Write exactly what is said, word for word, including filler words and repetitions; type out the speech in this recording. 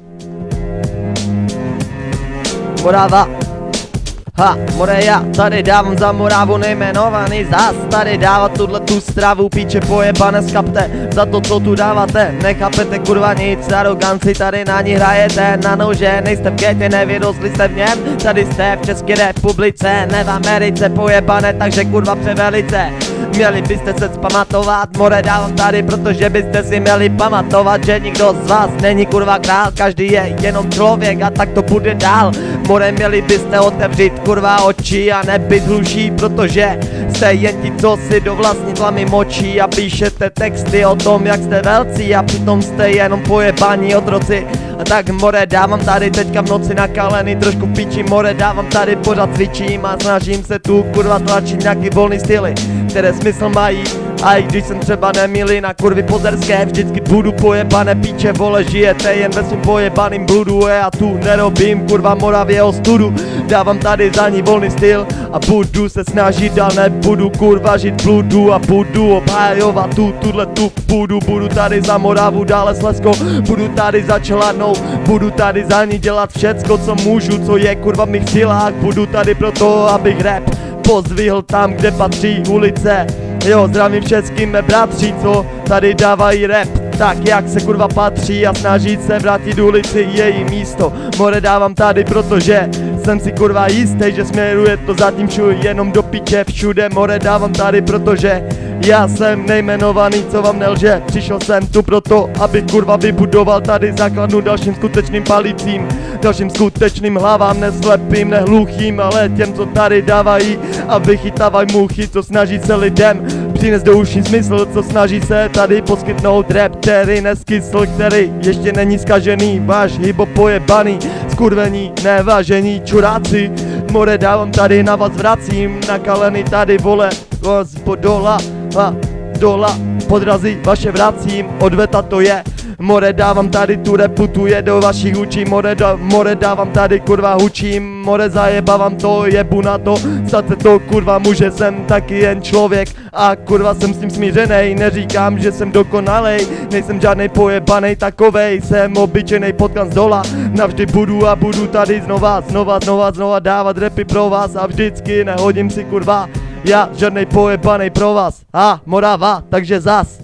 Morava. Ha, more já tady dávám za Moravu nejmenovaný zas. Tady dávat tuhle tu stravu, píče pojebane skapte. Za to co tu dáváte, nechápete kurva nic. Aroganci tady na ní hrajete na nože. Nejste v getě, nevyrostli jste v něm. Tady jste v České republice, ne v Americe pojebane, takže kurva převelice. Měli byste se zpamatovat, more dávám tady, protože byste si měli pamatovat, že nikdo z vás není kurva král, každý je jenom člověk a tak to bude dál. More měli byste otevřít kurva oči a nebyt hluší, protože jste jen ti, co si do vlastní tlamy močí a píšete texty o tom, jak jste velcí a přitom jste jenom pojebaní otroci. A tak more dávám tady teďka v noci nakalený, trošku píči, more dávám tady pořád cvičím a snažím se tu kurva tlačit nějaký volný styly, které smysl mají. A i když jsem třeba nemilý na kurvy pozerské, vždycky budu pojebané píče, vole, žijete jen ve svým pojebaným bludu. Já tu nerobím kurva Moravě ostudu, dávám tady za ní volný styl a budu se snažit, ale nebudu kurva žít bludu a budu obhajovat tu, tuhle tu půdu. Budu tady za Moravu, dále Slezsko, budu tady za Čeladnou, budu tady za ní dělat všecko, co můžu, co je kurva v mých silách. Budu tady proto, abych rap pozdvihl tam, kde patří ulice. Jo, zdravím všeckým mé bratři, co tady dávají rap tak, jak se kurva patří a snaží se vrátit ulici její místo. More dávám tady, protože jsem si kurva jistý, že směruje to zatím všude jenom do piče všude. More dávám tady, protože já jsem nejmenovaný, co vám nelže. Přišel jsem tu proto, abych kurva vybudoval tady základnu dalším skutečným palicím, dalším skutečným hlavám, neslepým, nehluchým, ale těm, co tady dávají a vychytávají muchy, co snaží se lidem přinést do uší smysl, co snaží se tady poskytnout rap, který neskysl, který ještě není zkažený. Váš hibo pojebaný, skurvení, nevážení čuráci. More dávám tady, na vás vracím, nakalený tady, vole, z podola a dola, podrazí vaše vracím, odveta to je. More dávám tady, tu reputuje do vašich učí, more, da, more dávám tady, kurva hučím, more zajebávám to, jebu na to, stát se to kurva může, jsem taky jen člověk a kurva jsem s tím smířenej, neříkám, že jsem dokonalej, nejsem žádnej pojebanej takovej, jsem obyčejnej potkan z dola, navždy budu a budu tady znova, znova, znova, znova dávat rapy pro vás a vždycky nehodím si kurva, já žádnej pojebanej pro vás, a Morava, takže zas.